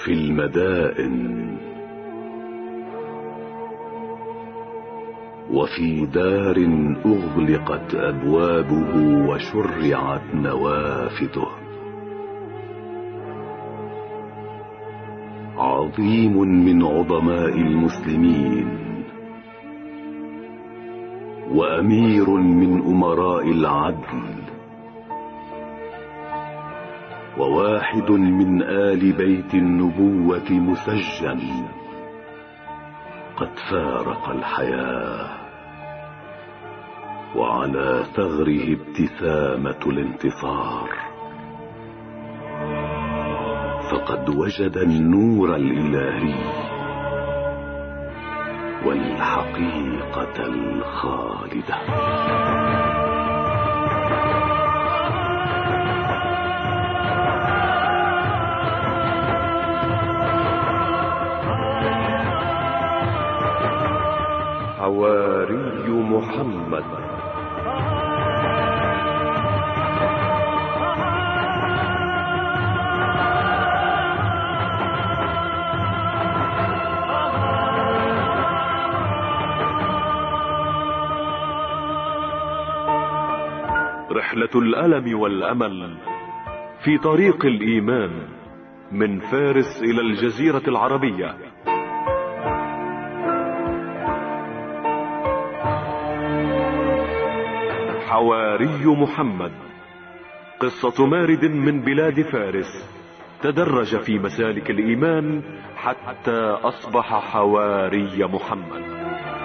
في المدائن وفي دار أغلقت أبوابه وشرعت نوافذه. عظيم من عظماء المسلمين وأمير من أمراء العدل وواحد من آل بيت النبوة مسجن قد فارق الحياة وعلى ثغره ابتسامة الانتصار، فقد وجد النور الإلهي والحقيقة الخالدة. حواري محمد. رحلة الألم والأمل في طريق الإيمان من فارس إلى الجزيرة العربية. حواري محمد، قصة مارد من بلاد فارس تدرج في مسالك الإيمان حتى أصبح حواري محمد.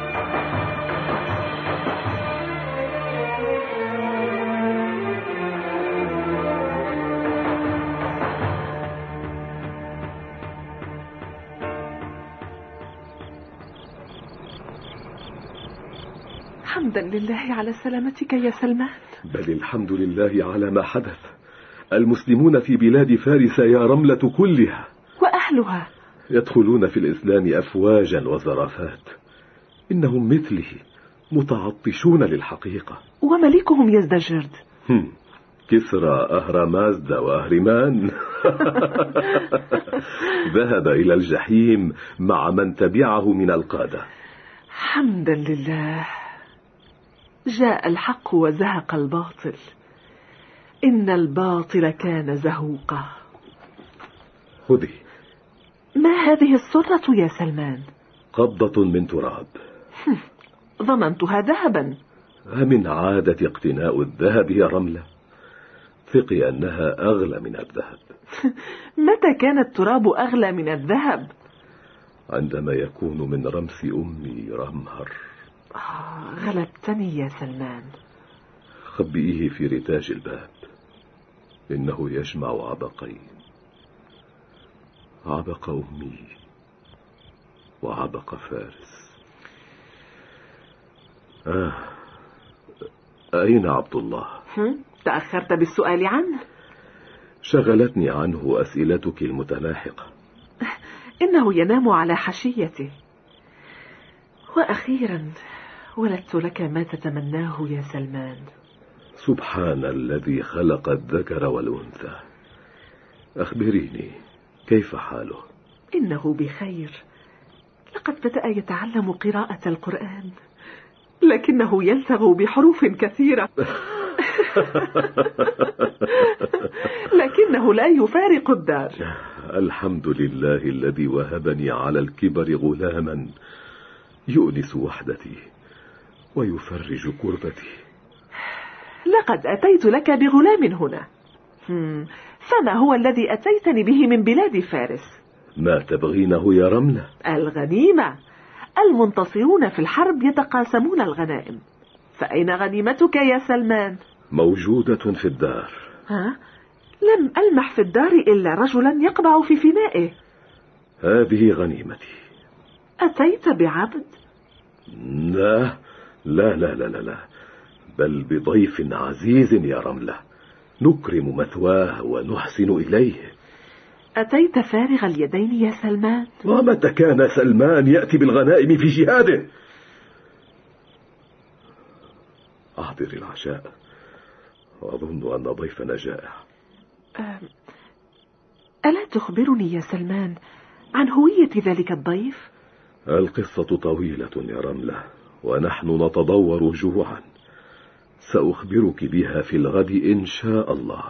حمدا لله على سلامتك يا سلمان. بل الحمد لله على ما حدث. المسلمون في بلاد فارس يا رملة كلها وأهلها يدخلون في الإسلام أفواجا وزرافات. إنهم مثله متعطشون للحقيقة. وملكهم يزدجرد. كسرى أهرمازدا وأهرمان ذهب إلى الجحيم مع من تبعه من القادة. حمدا لله، جاء الحق وزهق الباطل، إن الباطل كان زهوقا. خذي. ما هذه السرة يا سلمان؟ قبضة من تراب. ظننتها ذهبا. أمن عادة اقتناء الذهب يا رملة؟ ثقي أنها أغلى من الذهب. متى كان التراب أغلى من الذهب؟ عندما يكون من رمس أمي رمهر. غلبتني يا سلمان. خبئيه في رتاج الباب، إنه يجمع عبقين، عبق أمي وعبق فارس. أين عبد الله؟ تأخرت بالسؤال عنه. شغلتني عنه أسئلتك المتناحقة. إنه ينام على حشيته. وأخيرا ولدت لك ما تتمناه يا سلمان. سبحان الذي خلق الذكر والأنثى. أخبريني، كيف حاله؟ إنه بخير، لقد بدأ يتعلم قراءة القرآن، لكنه يلتغ بحروف كثيرة. لكنه لا يفارق الدار. الحمد لله الذي وهبني على الكبر غلاما يؤنس وحدتي ويفرج كربتي. لقد أتيت لك بغلام هنا. فما هو الذي أتيتني به من بلاد فارس؟ ما تبغينه يا رملة؟ الغنيمة. المنتصرون في الحرب يتقاسمون الغنائم، فأين غنيمتك يا سلمان؟ موجودة في الدار. لم ألمح في الدار إلا رجلا يقبع في فنائه. هذه غنيمتي. أتيت بعبد؟ لا لا لا لا لا، بل بضيف عزيز يا رملة، نكرم مثواه ونحسن إليه. أتيت فارغ اليدين يا سلمان؟ ومتى كان سلمان يأتي بالغنائم في جهاده؟ أحضر العشاء، وأظن أن ضيفنا جائع. ألا تخبرني يا سلمان عن هوية ذلك الضيف؟ القصة طويلة يا رملة، ونحن نتضور جوعا. سأخبرك بها في الغد إن شاء الله.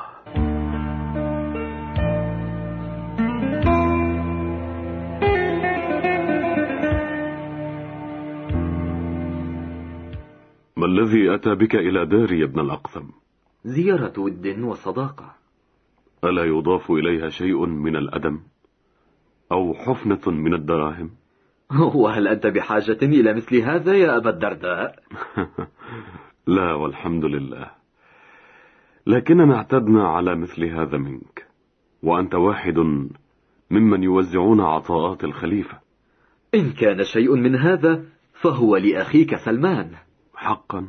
ما الذي أتى بك إلى داري يا ابن الأقثم؟ زيارة ود وصداقة. ألا يضاف إليها شيء من الأدم أو حفنة من الدراهم؟ وهل أنت بحاجة إلى مثل هذا يا أبا الدرداء؟ لا والحمد لله، لكننا اعتدنا على مثل هذا منك، وأنت واحد ممن يوزعون عطاءات الخليفة. إن كان شيء من هذا فهو لأخيك سلمان. حقا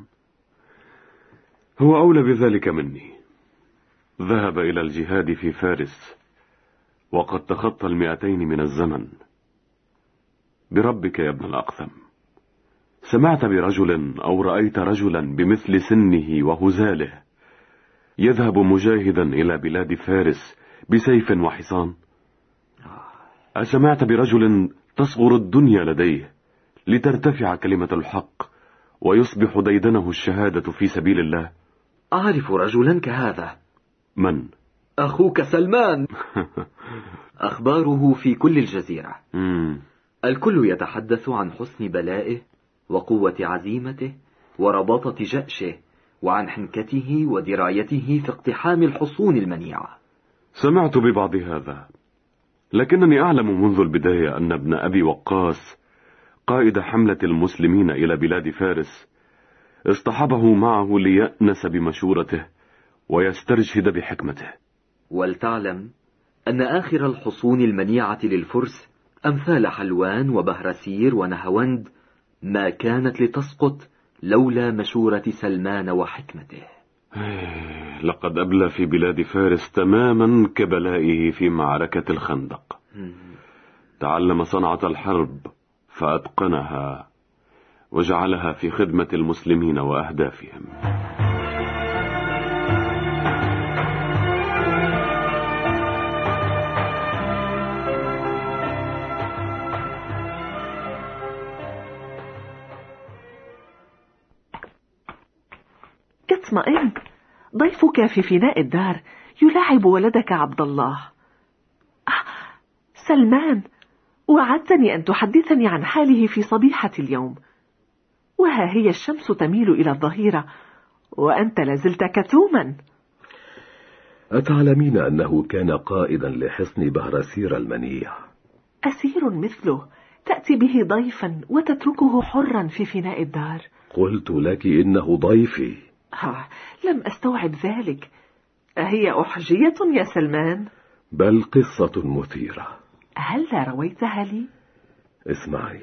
هو أولى بذلك مني. ذهب إلى الجهاد في فارس وقد تخطى 200 من الزمن. بربك يا ابن الأقثم، سمعت برجل أو رأيت رجلا بمثل سنه وهزاله يذهب مجاهدا إلى بلاد فارس بسيف وحصان؟ أسمعت برجل تصغر الدنيا لديه لترتفع كلمة الحق ويصبح ديدنه الشهادة في سبيل الله؟ أعرف رجلا كهذا. من؟ أخوك سلمان. أخباره في كل الجزيرة. الكل يتحدث عن حسن بلائه وقوة عزيمته ورباطة جأشه، وعن حنكته ودرايته في اقتحام الحصون المنيعة. سمعت ببعض هذا، لكنني أعلم منذ البداية أن ابن أبي وقاص قائد حملة المسلمين إلى بلاد فارس اصطحبه معه ليأنس بمشورته ويسترشد بحكمته. ولتعلم أن آخر الحصون المنيعة للفرس أمثال حلوان وبهرسير ونهوند ما كانت لتسقط لولا مشورة سلمان وحكمته. لقد أبلى في بلاد فارس تماما كبلائه في معركة الخندق. تعلم صنعة الحرب فأتقنها وجعلها في خدمة المسلمين وأهدافهم. اطمئن، ضيفك في فناء الدار يلاعب ولدك عبد الله. سلمان، وعدتني أن تحدثني عن حاله في صبيحة اليوم، وها هي الشمس تميل إلى الظهيرة وأنت لازلت كتوما. أتعلمين أنه كان قائدا لحصن بهرسير المنيع؟ أسير مثله تأتي به ضيفا وتتركه حرا في فناء الدار؟ قلت لك إنه ضيفي. لم أستوعب ذلك. أهي أحجية يا سلمان؟ بل قصة مثيرة. هل لا رويتها لي؟ اسمعي،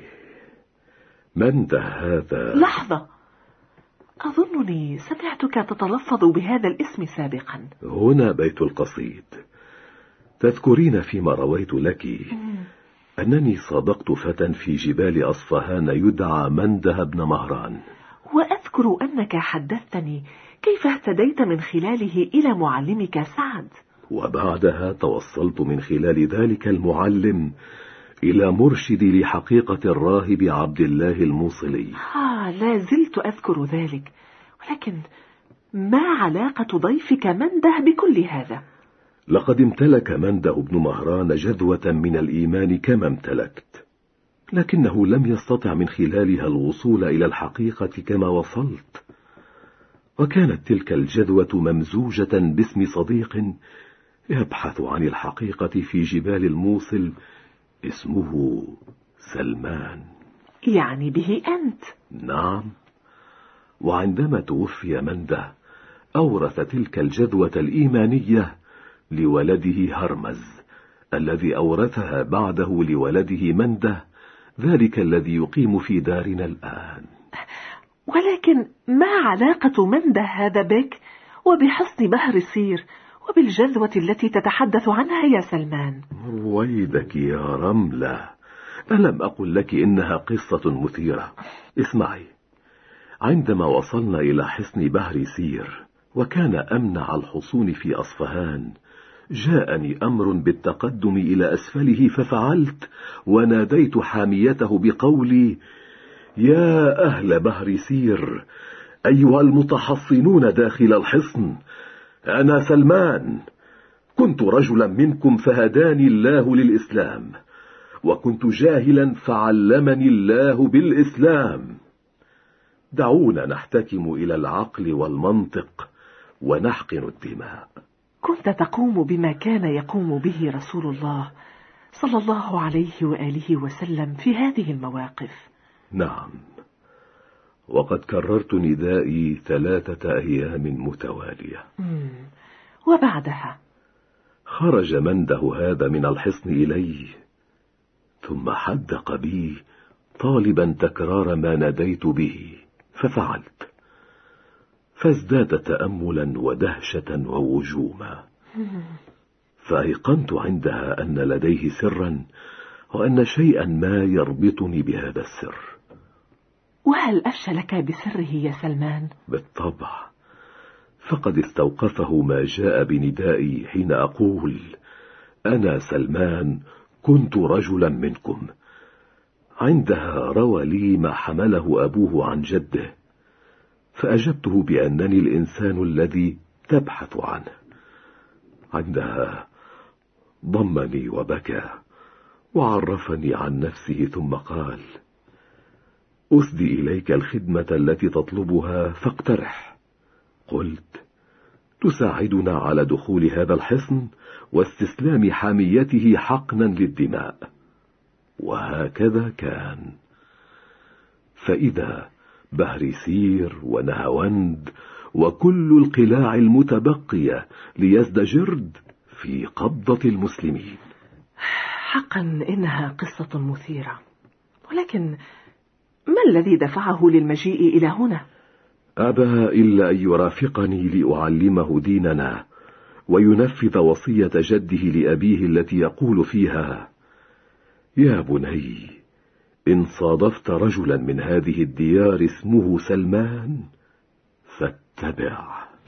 من ده هذا؟ لحظة، أظنني سمعتك تتلفظ بهذا الاسم سابقا. هنا بيت القصيد. تذكرين فيما رويت لك أنني صادقت فتى في جبال أصفهان يدعى منده بن مهران. وأذكر أنك حدثتني كيف اهتديت من خلاله إلى معلمك سعد، وبعدها توصلت من خلال ذلك المعلم إلى مرشدي لحقيقة الراهب عبد الله الموصلي. لا زلت أذكر ذلك، ولكن ما علاقة ضيفك منده بكل هذا؟ لقد امتلك منده بن مهران جذوة من الإيمان كما امتلكت، لكنه لم يستطع من خلالها الوصول إلى الحقيقة كما وصلت. وكانت تلك الجذوة ممزوجة باسم صديق يبحث عن الحقيقة في جبال الموصل اسمه سلمان. يعني به أنت؟ نعم. وعندما توفي منده أورث تلك الجذوة الإيمانية لولده هرمز، الذي أورثها بعده لولده منده، ذلك الذي يقيم في دارنا الآن. ولكن ما علاقة منده هذا بك وبحصن بهرسير وبالجذوة التي تتحدث عنها يا سلمان؟ رويدك يا رملة، ألم أقل لك إنها قصة مثيرة؟ اسمعي، عندما وصلنا إلى حصن بهرسير وكان أمنع الحصون في أصفهان، جاءني أمر بالتقدم إلى أسفله ففعلت، وناديت حاميته بقولي: يا أهل بهر سير، أيها المتحصنون داخل الحصن، أنا سلمان، كنت رجلا منكم فهداني الله للإسلام، وكنت جاهلا فعلمني الله بالإسلام. دعونا نحتكم إلى العقل والمنطق ونحقن الدماء. كنت تقوم بما كان يقوم به رسول الله صلى الله عليه وآله وسلم في هذه المواقف. نعم، وقد كررت ندائي 3 أيام متوالية. وبعدها خرج منده هذا من الحصن إلي، ثم حدق بي طالبا تكرار ما ناديت به، ففعلت، فازداد تأملا ودهشة ووجوما. فأيقنت عندها أن لديه سرا، وأن شيئا ما يربطني بهذا السر. وهل أفشى لك بسره يا سلمان؟ بالطبع، فقد استوقفه ما جاء بندائي حين أقول: أنا سلمان، كنت رجلا منكم. عندها روى لي ما حمله أبوه عن جده، فأجبته بأنني الإنسان الذي تبحث عنه. عندها ضمني وبكى وعرفني عن نفسه، ثم قال: أسدي إليك الخدمة التي تطلبها فاقترح. قلت: تساعدنا على دخول هذا الحصن واستسلام حاميته حقنا للدماء. وهكذا كان. فإذا بهرسير ونهاوند وكل القلاع المتبقية ليزدجرد في قبضة المسلمين. حقا إنها قصة مثيرة، ولكن ما الذي دفعه للمجيء إلى هنا؟ أبى إلا أن يرافقني لأعلمه ديننا، وينفذ وصية جده لأبيه التي يقول فيها: يا بني، إن صادفت رجلا من هذه الديار اسمه سلمان فاتبع.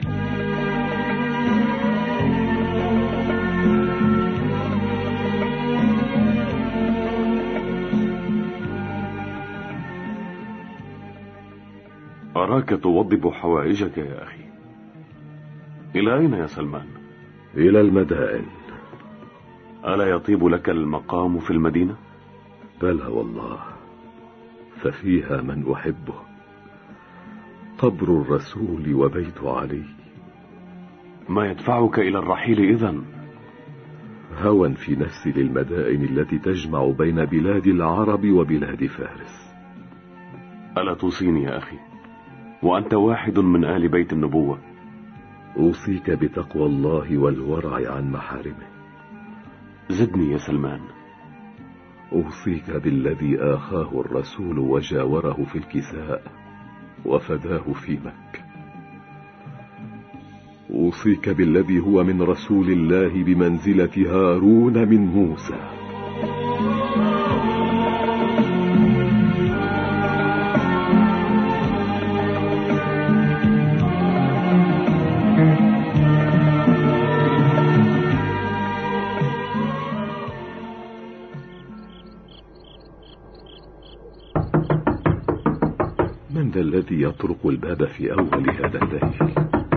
أراك توضب حوائجك يا أخي. إلى أين يا سلمان؟ إلى المدائن. ألا يطيب لك المقام في المدينة؟ بلى والله، ففيها من أحبه، قبر الرسول وبيت علي. ما يدفعك إلى الرحيل إذن؟ هوى في نفسي للمدائن التي تجمع بين بلاد العرب وبلاد فارس. ألا توصيني يا أخي، وأنت واحد من آل بيت النبوة؟ أوصيك بتقوى الله والورع عن محارمه. زدني يا سلمان. أوصيك بالذي آخاه الرسول وجاوره في الكساء وفداه في مكة. أوصيك بالذي هو من رسول الله بمنزلة هارون من موسى. من ذا الذي يطرق الباب في أول هذا الليل؟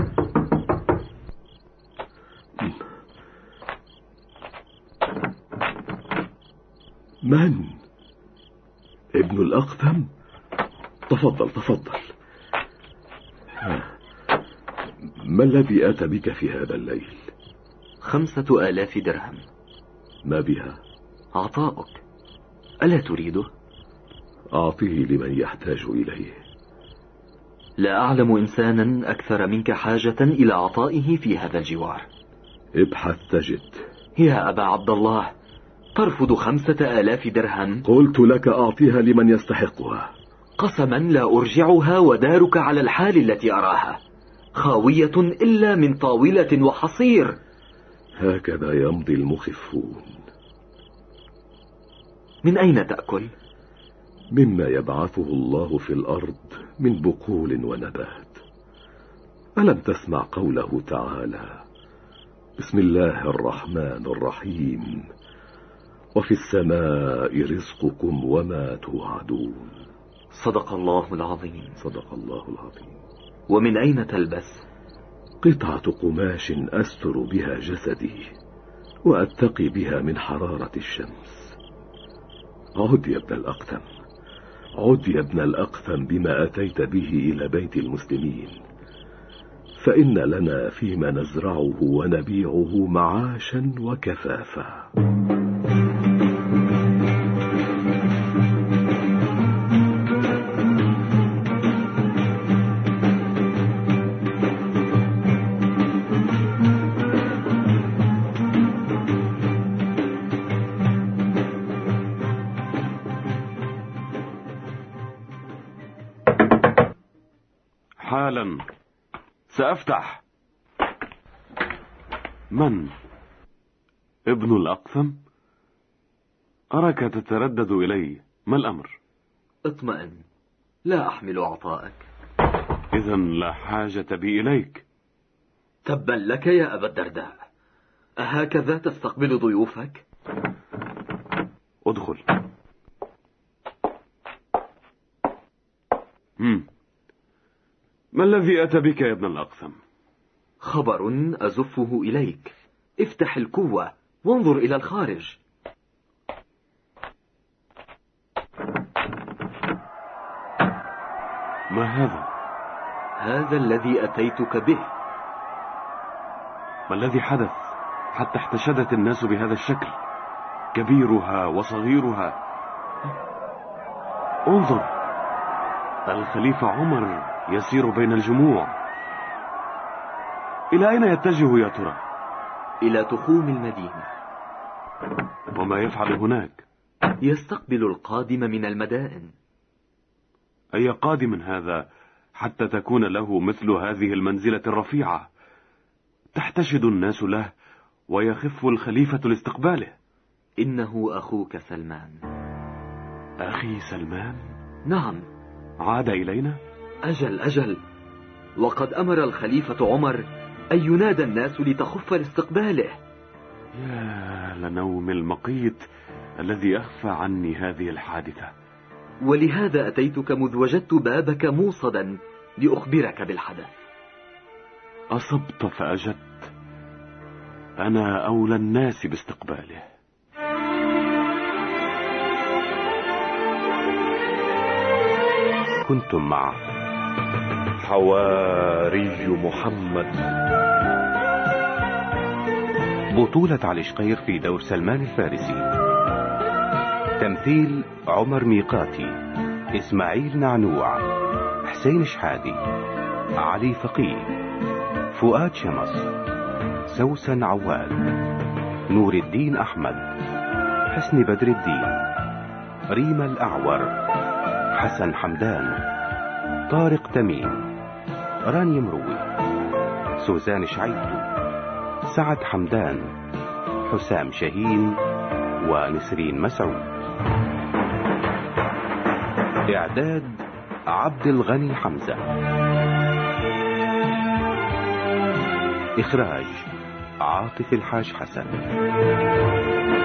من؟ ابن الأقدم؟ تفضل تفضل. ما الذي آتى بك في هذا الليل؟ 5000 درهم. ما بها؟ عطاؤك، ألا تريده؟ أعطيه لمن يحتاج إليه. لا أعلم إنسانا أكثر منك حاجة إلى عطائه في هذا الجوار. ابحث تجد. يا أبا عبد الله، ترفض 5000 درهم؟ قلت لك أعطيها لمن يستحقها. قسما لا أرجعها، ودارك على الحال التي أراها، خاوية إلا من طاولة وحصير. هكذا يمضي المخفون. من أين تأكل؟ مما يبعثه الله في الأرض من بقول ونبات. ألم تسمع قوله تعالى: بسم الله الرحمن الرحيم. وفي السماء رزقكم وما توعدون. صدق الله العظيم. صدق الله العظيم. ومن أين تلبس؟ قطعة قماش أستر بها جسدي وأتقي بها من حرارة الشمس. عد يا ابن الأقثم، عد يا ابن الأقثم بما أتيت به إلى بيت المسلمين، فإن لنا فيما نزرعه ونبيعه معاشا وكفافا. حالا سأفتح. من؟ ابن الأقثم؟ أراك تتردد إلي، ما الأمر؟ اطمئن، لا أحمل عطاءك. إذن لا حاجة بي إليك. تبا لك يا أبا الدرداء، أهكذا تستقبل ضيوفك؟ ادخل. ما الذي أتى بك يا ابن الأقثم؟ خبر أزفه إليك. افتح الكوة وانظر إلى الخارج. ما هذا؟ هذا الذي أتيتك به. ما الذي حدث حتى احتشدت الناس بهذا الشكل، كبيرها وصغيرها؟ انظر، الخليفة عمر يسير بين الجموع. إلى أين يتجه يا ترى؟ إلى تخوم المدينة. وما يفعل هناك؟ يستقبل القادم من المدائن. أي قادم هذا حتى تكون له مثل هذه المنزلة الرفيعة؟ تحتشد الناس له ويخف الخليفة لاستقباله. إنه أخوك سلمان. أخي سلمان؟ نعم. عاد إلينا؟ أجل، وقد أمر الخليفة عمر أن ينادى الناس لتخف لاستقباله. يا لنوم المقيت الذي أخفى عني هذه الحادثة. ولهذا أتيتك مذ وجدت بابك موصدا لأخبرك بالحدث. أصبت فأجدت، أنا أولى الناس باستقباله. كنتم مع حواري محمد، بطولة علي شقير في دور سلمان الفارسي. تمثيل عمر ميقاتي، إسماعيل نعنوع، حسين شحادي، علي فقيه، فؤاد شمس، سوسن عواد، نور الدين أحمد، حسن بدر الدين، ريما الأعور، حسن حمدان، طارق تميم، راني مروي، سوزان شعيبتو، سعد حمدان، حسام شاهين، ونسرين مسعود. إعداد عبد الغني حمزة. إخراج عاطف الحاج حسن.